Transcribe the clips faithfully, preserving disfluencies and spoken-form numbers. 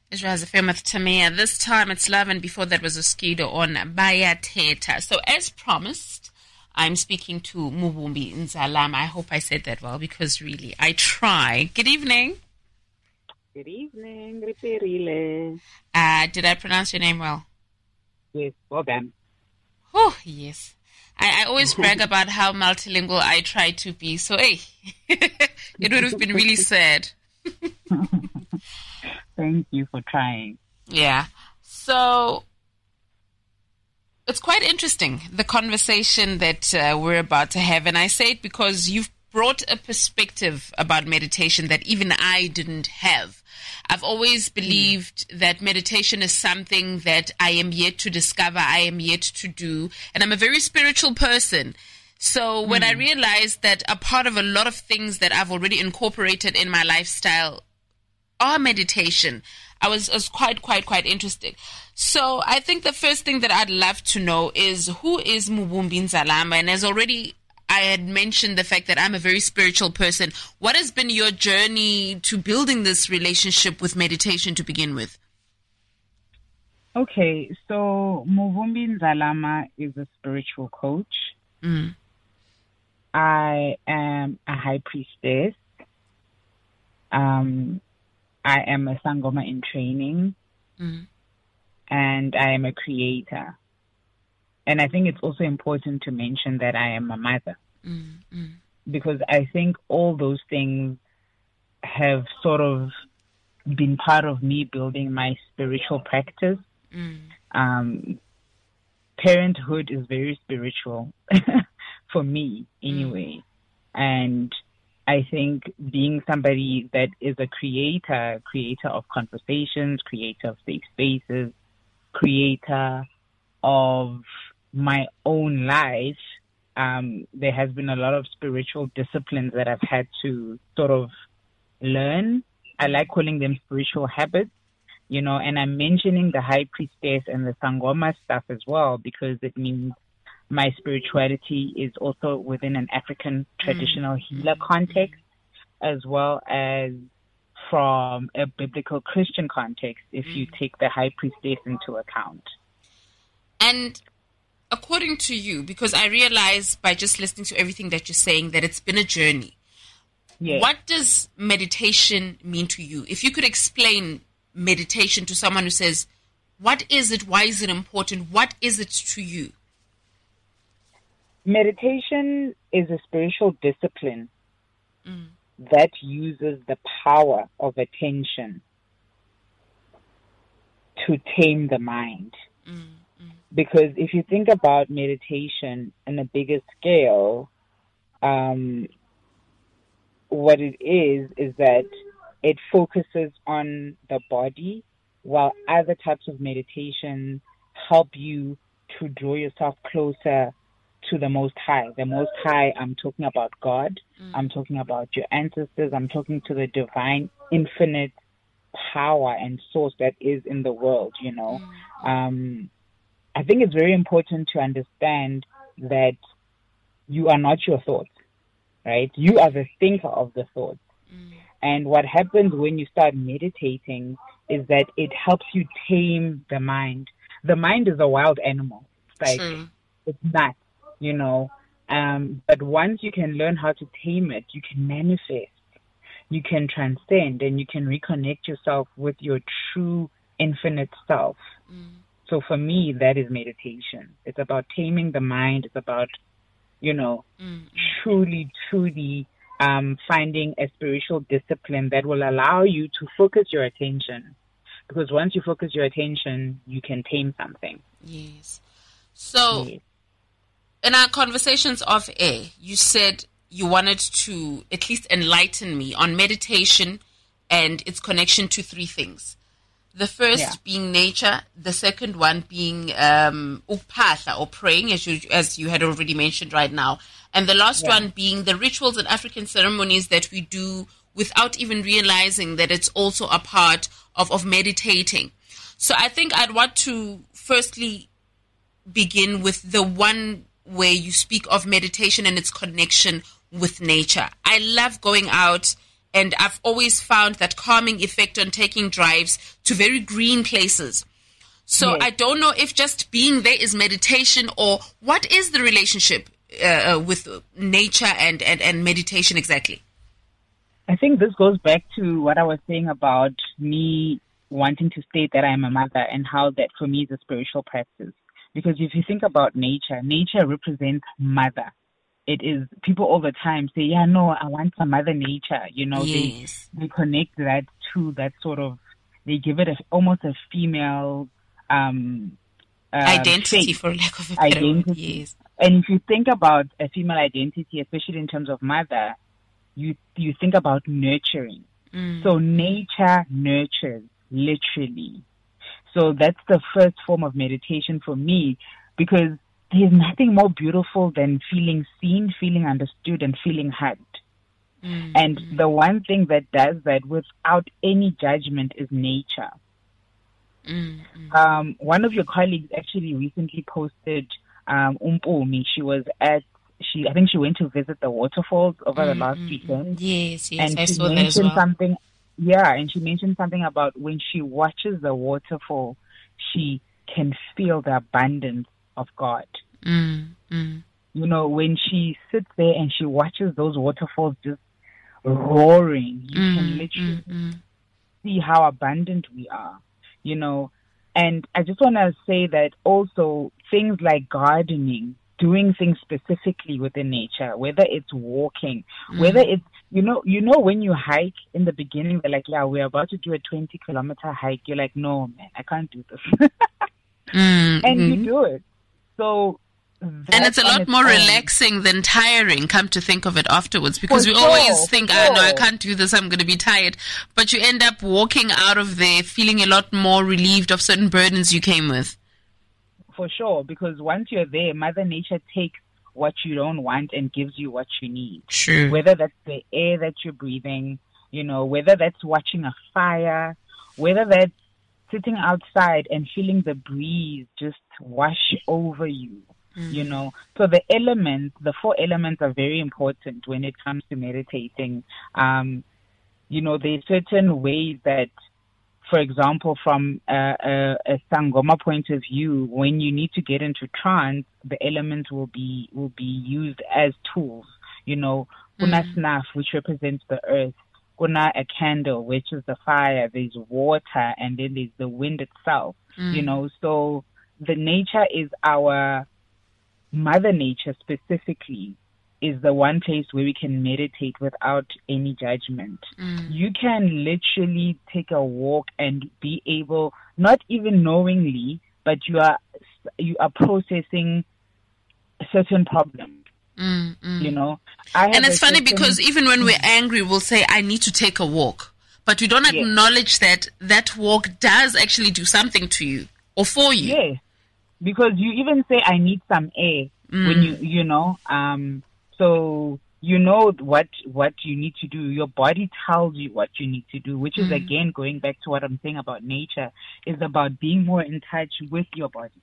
Israel's F M with Tamia. This time it's love, and before that was a Skido on Bayateta. So as promised, I'm speaking to Muvumbi Nzalama. I hope I said that well, because really, I try. Good evening. Good evening, Riperile. Uh, did I pronounce your name well? Yes, well done. Oh, yes. I, I always brag about how multilingual I try to be. So, hey, it would have been really sad. Thank you for trying. Yeah. So, it's quite interesting, the conversation that uh, we're about to have. And I say it because you've brought a perspective about meditation that even I didn't have. I've always believed mm. that meditation is something that I am yet to discover, I am yet to do. And I'm a very spiritual person. So when mm. I realized that a part of a lot of things that I've already incorporated in my lifestyle are meditation, I was, I was quite, quite, quite interested. So I think the first thing that I'd love to know is, who is Muvumbi Nzalama? And as already I had mentioned the fact that I'm a very spiritual person, what has been your journey to building this relationship with meditation to begin with? Okay, so Muvumbi Nzalama is a spiritual coach. Mm. I am a high priestess. Um, I am a Sangoma in training. Mm. And I am a creator. And I think it's also important to mention that I am a mother. Mm, mm. Because I think all those things have sort of been part of me building my spiritual practice. Mm. Um, parenthood is very spiritual for me anyway. Mm. And I think being somebody that is a creator, creator of conversations, creator of safe spaces, creator of my own life, um, there has been a lot of spiritual disciplines that I've had to sort of learn. I like calling them spiritual habits, you know, and I'm mentioning the high priestess and the Sangoma stuff as well, because it means my spirituality is also within an African traditional mm. healer context, as well as from a biblical Christian context, if mm. you take the high priestess into account. And according to you, because I realize by just listening to everything that you're saying that it's been a journey. Yes. What does meditation mean to you? If you could explain meditation to someone who says, what is it? Why is it important? What is it to you? Meditation is a spiritual discipline mm. that uses the power of attention to tame the mind. Mm. Because if you think about meditation on a bigger scale, um, what it is, is that it focuses on the body, while other types of meditation help you to draw yourself closer to the Most High. The Most High, I'm talking about God. Mm. I'm talking about your ancestors. I'm talking to the divine, infinite power and source that is in the world, you know. Mm. Um, I think it's very important to understand that you are not your thoughts, right? You are the thinker of the thoughts. Mm. And what happens when you start meditating is that it helps you tame the mind. The mind is a wild animal. It's like, True. It's nuts, you know. Um, but once you can learn how to tame it, you can manifest, you can transcend, and you can reconnect yourself with your true infinite self. Mm. So for me, that is meditation. It's about taming the mind. It's about, you know, mm. truly, truly um, finding a spiritual discipline that will allow you to focus your attention. Because once you focus your attention, you can tame something. Yes. So yes. In our conversations off air, you said you wanted to at least enlighten me on meditation and its connection to three things. The first yeah. being nature, the second one being um, ukuphatha, or praying, as you as you had already mentioned right now, and the last yeah. one being the rituals and African ceremonies that we do without even realizing that it's also a part of, of meditating. So I think I'd want to firstly begin with the one where you speak of meditation and its connection with nature. I love going out And I've always found that calming effect on taking drives to very green places. So Yes. I don't know if just being there is meditation, or what is the relationship uh, uh, with nature and, and, and meditation exactly? I think this goes back to what I was saying about me wanting to state that I'm a mother and how that for me is a spiritual practice. Because if you think about nature, nature represents mother. It is, people all the time say, yeah, no, I want some mother nature. You know, Yes. they, they connect that to that sort of, they give it a, almost a female um, um, Identity, shape. for lack of a better word. Identity. Yes. And if you think about a female identity, especially in terms of mother, you you think about nurturing. Mm. So nature nurtures, literally. So that's the first form of meditation for me, because there's nothing more beautiful than feeling seen, feeling understood, and feeling heard. Mm. And the one thing that does that without any judgment is nature. Mm. Mm. Um, one of your colleagues actually recently posted um, Umpumi. She was at, she I think she went to visit the waterfalls over the Mm, last mm, weekend. Yes, yes, And I she saw that as mentioned well. something, yeah, and she mentioned something about when she watches the waterfall, she can feel the abundance of God. Mm, mm, You know, when she sits there and she watches those waterfalls just roaring, you mm, can literally mm, mm. see how abundant we are, you know. And I just want to say that also things like gardening, doing things specifically within nature, whether it's walking, Mm. whether it's, you know, you know, when you hike in the beginning, they're like, yeah, we're about to do a twenty kilometer hike. You're like, no, man, I can't do this. Mm, And you mhm. do it. So, And it's a that on lot its more own- relaxing than tiring, come to think of it afterwards, because For we sure, always for think, ah, no, I sure. can't do this, I'm going to be tired. But you end up walking out of there feeling a lot more relieved of certain burdens you came with. For sure, because once you're there, Mother Nature takes what you don't want and gives you what you need. True. Whether that's the air that you're breathing, you know, whether that's watching a fire, whether that's sitting outside and feeling the breeze just wash over you, Mm. you know. So the elements, the four elements are very important when it comes to meditating. Um, you know, there's certain ways that, for example, from a, a, a Sangoma point of view, when you need to get into trance, the elements will be will be used as tools. You know, kuna Mm. snaf, which represents the earth, kuna a candle, which is the fire. There's water, and then there's the wind itself. Mm. You know, so the nature is our Mother Nature specifically is the one place where we can meditate without any judgment. Mm. You can literally take a walk and be able, not even knowingly, but you are you are processing certain problems. Mm, mm. You know, I have And it's a funny certain- because even when we're angry, we'll say, I need to take a walk. But we don't Yes. acknowledge that that walk does actually do something to you or for you. yes, because you even say I need some air when you you know um so you know what what you need to do. Your body tells you what you need to do, which is Mm. again going back to what I'm saying about nature, is about being more in touch with your body.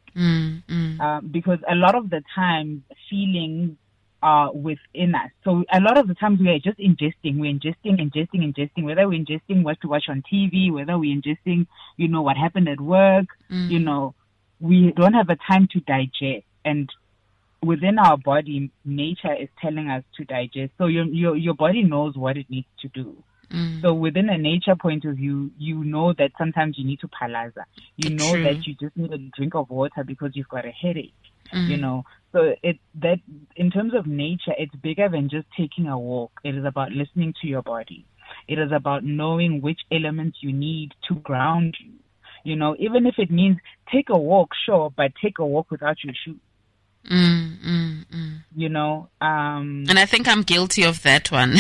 Mm, mm. Um, because a lot of the time feelings are within us. So a lot of the times we are just ingesting, we're ingesting, ingesting, ingesting, whether we're ingesting what to watch on T V, whether we're ingesting, you know, what happened at work, Mm. you know, we don't have a time to digest. And within our body, nature is telling us to digest. So your, your, your body knows what it needs to do. Mm. So within a nature point of view, you know that sometimes you need to palaza. You know True. that you just need a drink of water because you've got a headache. Mm. You know, so it that in terms of nature, it's bigger than just taking a walk. It is about listening to your body. It is about knowing which elements you need to ground you. You know, even if it means take a walk, sure, but take a walk without your shoes. Mm, mm, mm. You know, um, And I think I'm guilty of that one.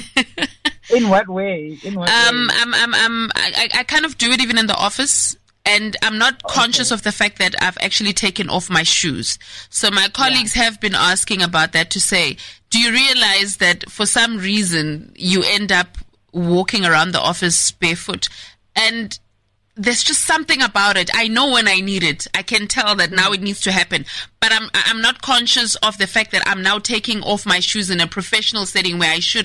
in what way? In what Um, way? I'm, I'm, I'm, I, I kind of do it even in the office, and I'm not conscious of the fact that I've actually taken off my shoes. So my colleagues have been asking about that to say, do you realize that for some reason you end up walking around the office barefoot? And there's just something about it. I know when I need it. I can tell that now it needs to happen. But I'm, I'm not conscious of the fact that I'm now taking off my shoes in a professional setting where I shouldn't.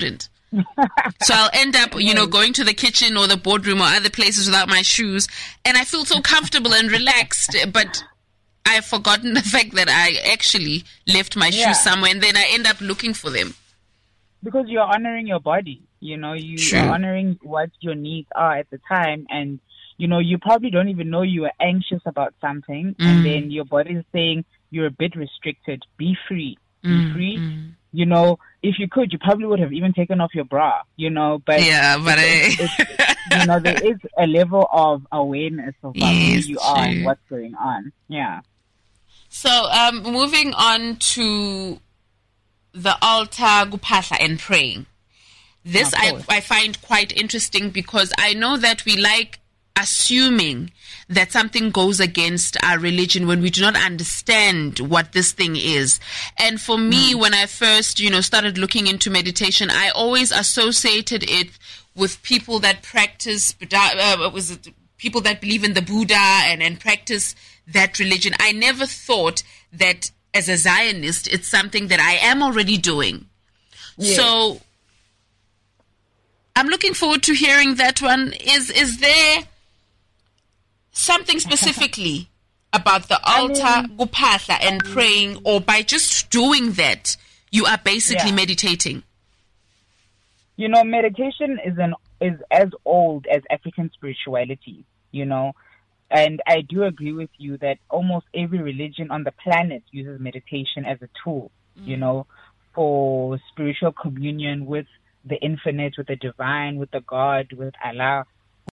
So I'll end up, you know, going to the kitchen or the boardroom or other places without my shoes, and I feel so comfortable and relaxed, but I've forgotten the fact that I actually left my Yeah. shoes somewhere, and then I end up looking for them. Because you're honoring your body, you know, you True. are honoring what your needs are at the time, and you know, you probably don't even know you were anxious about something, Mm. and then your body is saying you're a bit restricted. Be free, be Mm, free. mm. You know, if you could, you probably would have even taken off your bra. You know, but Yeah, but it's, I... it's, you know, there is a level of awareness of about Yes, who you are and true. what's going on. Yeah. So, um, moving on to the altar, gupahla, and praying. This Of I, course. I find quite interesting because I know that we like assuming that something goes against our religion when we do not understand what this thing is. And for me, when I first, you know, started looking into meditation, I always associated it with people that practice, Buddha, uh, was it people that believe in the Buddha and, and practice that religion. I never thought that as a Zionist, it's something that I am already doing. Yes. So I'm looking forward to hearing that one. Is is there something specifically about the altar, I mean- gupahla, and praying, or by just doing that, you are basically Yeah. meditating? You know, meditation is an is as old as African spirituality, you know. And I do agree with you that almost every religion on the planet uses meditation as a tool, you know, for spiritual communion with the infinite, with the divine, with the God, with Allah.